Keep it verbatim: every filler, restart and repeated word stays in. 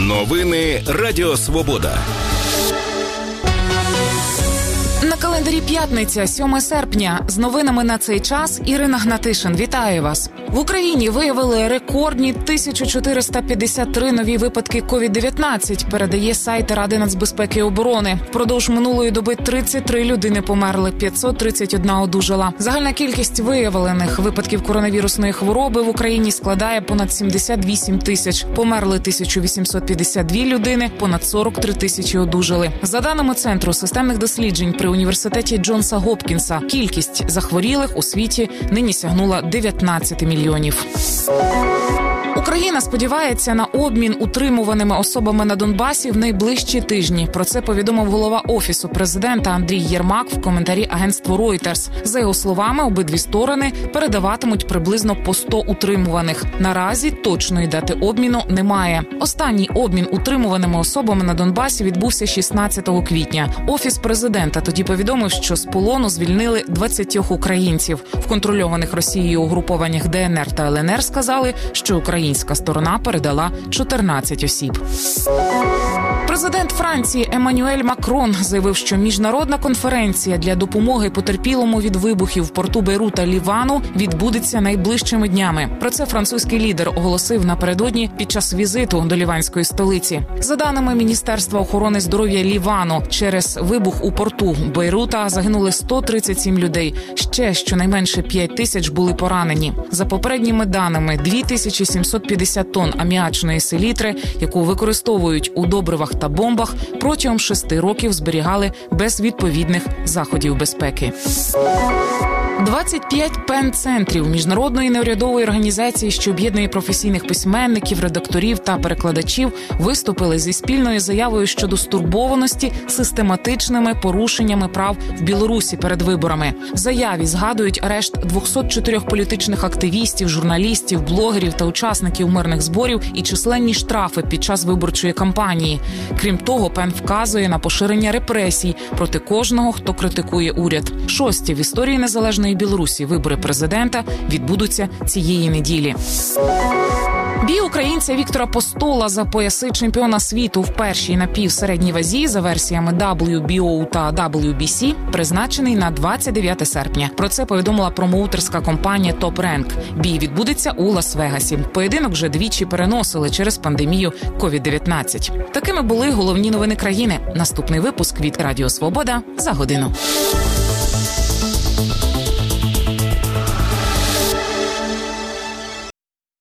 Новини Радіо Свобода. На календарі п'ятниця, сьоме серпня. З новинами на цей час Ірина Гнатишин. Вітаю вас. В Україні виявили рекордні тисячу чотириста п'ятдесят три нові випадки ковід дев'ятнадцять, передає сайт Ради нацбезпеки і оборони. Впродовж минулої доби тридцять три людини померли, п'ятсот тридцять одна одужала. Загальна кількість виявлених випадків коронавірусної хвороби в Україні складає понад сімдесят вісім тисяч. Померли тисяча вісімсот п'ятдесят дві людини, понад сорок три тисячі одужали. За даними Центру системних досліджень при університеті Джонса Гопкінса, кількість захворілих у світі нині сягнула дев'ятнадцять мільйонів. Україна сподівається на обмін утримуваними особами на Донбасі в найближчі тижні. Про це повідомив голова Офісу президента Андрій Єрмак в коментарі агентству Reuters. За його словами, обидві сторони передаватимуть приблизно по сто утримуваних. Наразі точної дати обміну немає. Останній обмін утримуваними особами на Донбасі відбувся шістнадцятого квітня. Офіс президента тоді повідомив, що з полону звільнили двадцять українців. В контрольованих Росією угрупованнях Де Ен Ер та Ел Ен Ер сказали, що Україна Українська сторона передала чотирнадцять осіб. Президент Франції Еммануель Макрон заявив, що міжнародна конференція для допомоги потерпілому від вибухів в порту Бейрута Лівану відбудеться найближчими днями. Про це французький лідер оголосив напередодні під час візиту до ліванської столиці. За даними Міністерства охорони здоров'я Лівану, через вибух у порту Бейрута загинули сто тридцять сім людей. Ще щонайменше п'ять тисяч були поранені. За попередніми даними, дві тисячі сімсот п'ятдесят тонн аміачної селітри, яку використовують у добривах та бомбах, протягом шести років зберігали без відповідних заходів безпеки. двадцять п'ять пен-центрів міжнародної неурядової організації, що об'єднує професійних письменників, редакторів та перекладачів, виступили зі спільною заявою щодо стурбованості систематичними порушеннями прав в Білорусі перед виборами. В заяві згадують арешт двохсот чотирьох політичних активістів, журналістів, блогерів та учасників мирних зборів і численні штрафи під час виборчої кампанії. Крім того, ПЕН вказує на поширення репресій проти кожного, хто критикує уряд. Шості в історії незалежної Білорусі вибори президента відбудуться цієї неділі. Бій українця Віктора Постола за пояси чемпіона світу в першій напівсередній вазі за версіями дабл ю бі о та дабл ю бі сі призначений на двадцять дев'яте серпня. Про це повідомила промоутерська компанія Top Rank. Бій відбудеться у Лас-Вегасі. Поєдинок вже двічі переносили через пандемію ковід дев'ятнадцять. Такими були головні новини країни. Наступний випуск від Радіо Свобода за годину.